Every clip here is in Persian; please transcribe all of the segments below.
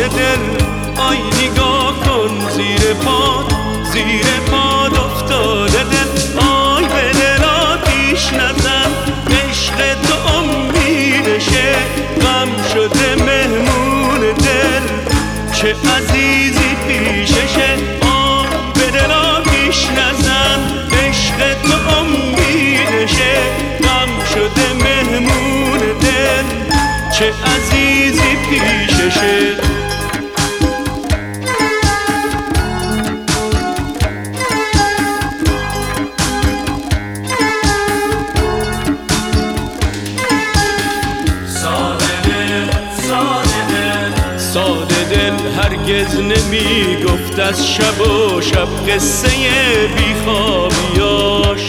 دل. آی نگاه کن زیر پاد افتاده دل. آی به دل آتیش نزن، عشق تو امیدشه، غم شده مهمون دل، چه عزیزی پیششه. آی به دل آتیش نزن، عشق تو امیدشه، غم شده مهمون دل، چه عزیزی پیششه. ساده دل هرگز نمی گفت از شب و شب قصه بیخوابیاش.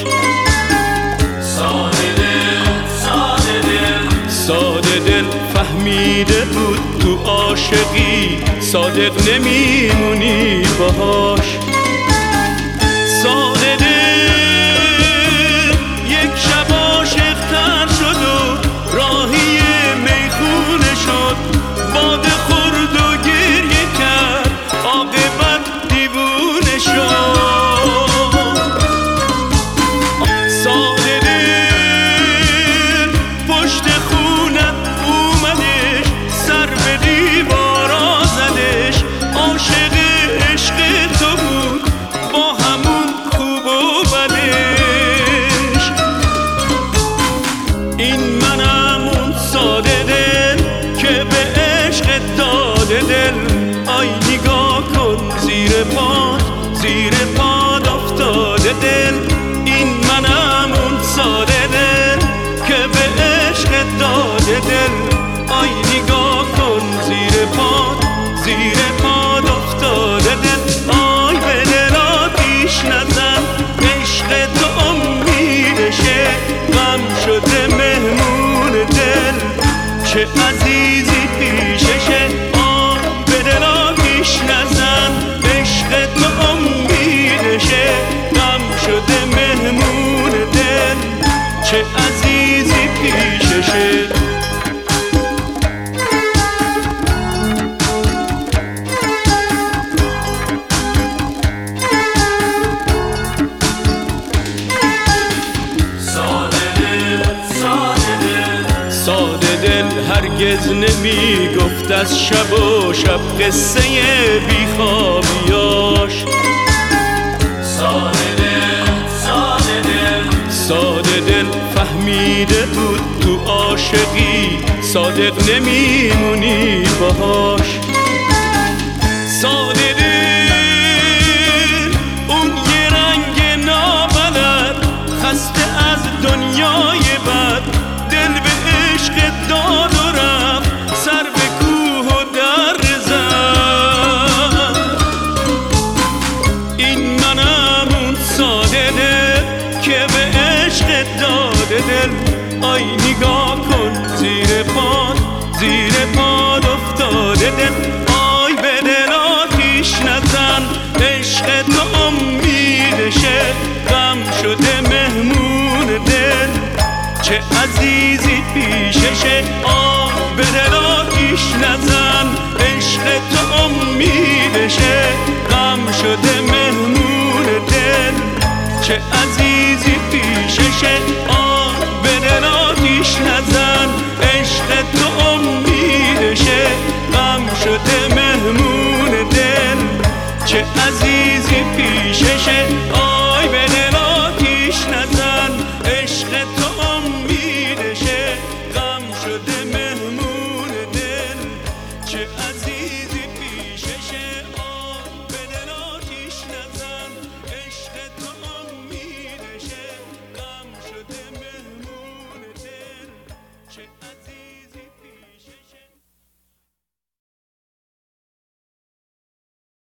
ساده دل فهمیده بود تو عاشقی صادق نمیمونی باهاش. ساده دل یک شب عاشق تر شد و راهی میخونه شد، باده خورد و گریه کرد، عاقبت دیوونه شد. ساده دل پشت خونت اومدش، سر به دیوارا زدش، عاشق عشق تو بود با همون خوب و بدش. این منم اون ساده دل که به عشق داده دل. آی نگاه کن زیر پاد افتاده دل. این منم اون ساده دل که به عشق داده دل. آی نگاه کن زیر پاد افتاده دل. آی به دل آتیش نزن، عشق تو امیدشه، غم شده مهمون دل، چه عزیزی پیششه. آی به دل آتیش نزن، عشق تو امیدشه، غم شده مهمون دل، چه عزیزی پیششه. ساده دل هرگز نمی گفت از شب و شب قصه بیخوابیاش. ساده دل فهمیده بود تو عاشقی صادق نمیمونی باهاش. ساده دل اون یه رنگ نابلد، خسته از دنیای بد، دل به عشق داد و رفت، سر به کوه و در زد. این منم اون ساده دل که به عشق داده دل. آی نگاه کن زیر پاد افتاده دل. آی به دل آتیش نزن، عشق تو امیدشه، غم شده مهمون دل، چه عزیزی پیششه. آه به دل آتیش نزن، عشق تو امیدشه، غم شده مهمون دل، چه عزیزی پیششه. آه به دل آتیش نزن، عشق تو امیدشه، غم شده مهمون دل، چه عزیزی پیششه.